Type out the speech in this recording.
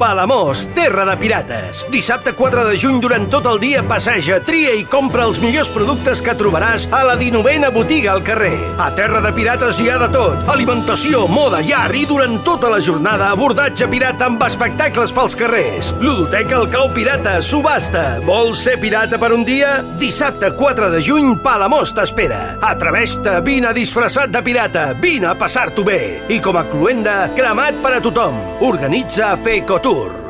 Palamós, terra de pirates. Dissabte 4 de juny durant tot el dia passeja, tria i compra els millors productes que trobaràs a la 19a botiga al carrer. A Terra de Pirates hi ha de tot. Alimentació, moda, llar i durant tota la jornada abordatge pirata amb espectacles pels carrers. Ludoteca El Cau Pirata, subhasta. Vols ser pirata per un dia? Dissabte 4 de juny, Palamós t'espera. Atreveix-te, vine disfressat de pirata, vine a passar-t'ho bé. I com a cluenda, cremat per a tothom. Organitza Fecotour.